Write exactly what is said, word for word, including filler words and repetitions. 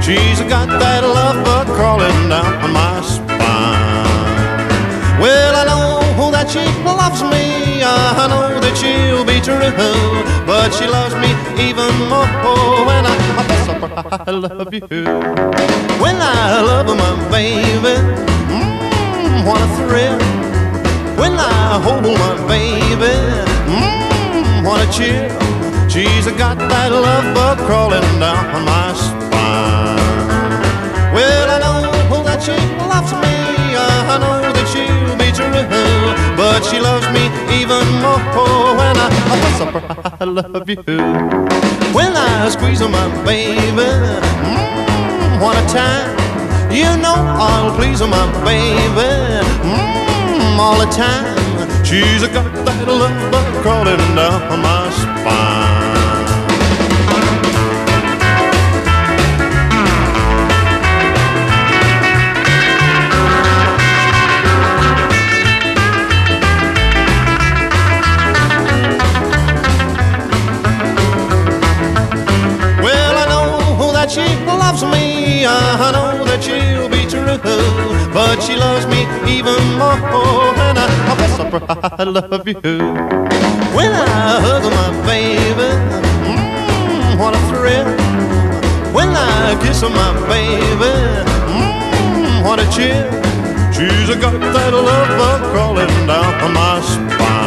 She's got that love bug crawling down my spine. Well, I know that she loves me, I know that she'll be true, but she loves me even more when I, I bless her, I love you. When I love my baby, mmm, what a thrill. When I hold my baby, mmm, what a chill. She's got that love bug crawling down my spine. Well, I know that she loves me, I know that she'll be true, but she loves me even more when I, I bless her, I love you. When I squeeze my baby, mmm, what a time. You know I'll please my baby, mmm, all the time. She's got that love bug crawling down my spine. She loves me, I know that she'll be true, but she loves me even more when I, I bless her, I love you. When I hug my baby, mmm, what a thrill. When I kiss my baby, mmm, what a chill. She's got that love bug crawling down my spine.